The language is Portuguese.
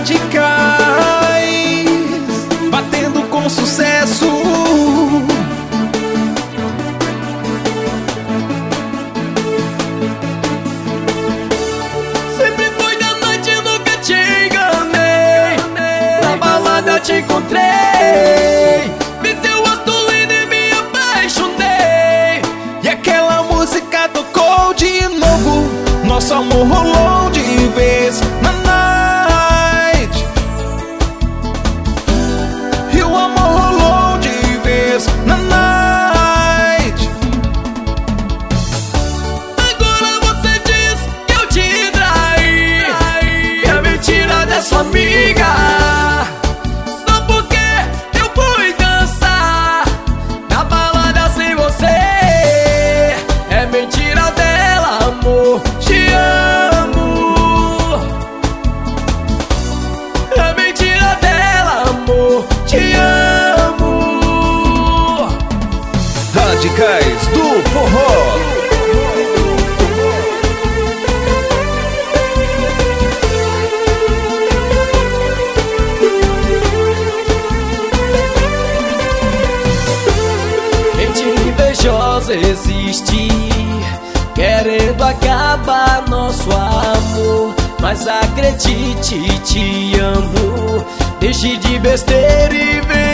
radicais, batendo com sucesso. Sempre foi da noite, nunca te enganei. Na balada te encontrei, vi seu rosto lindo e me apaixonei. E aquela música tocou de novo, nosso amor rolou de vez na night. E o amor rolou de vez na night. Agora você diz que eu te traí, é mentira dessa amiga. Só porque eu fui dançar na balada sem você. É mentira dela, amor, te amo. É mentira dela, amor, te amo. Radicais do forró. Gente invejosa existe, querendo acabar nosso amor. Mas acredite, te amo. Deixe de besteira e vem